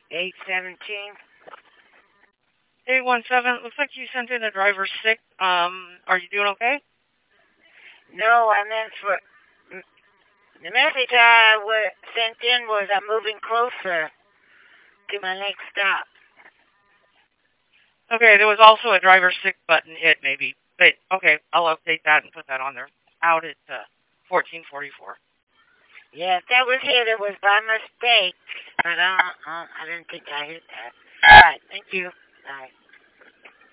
817. 817. Looks like you sent in a driver sick. Are you doing okay? No, I meant for. The message I sent in was I'm moving closer to my next stop. Okay, there was also a driver sick button hit, maybe. But, okay, I'll update that and put that on there. Out at 1444. Yeah, if that was hit, it was by mistake. But I didn't think I hit that. All right, thank you. Bye.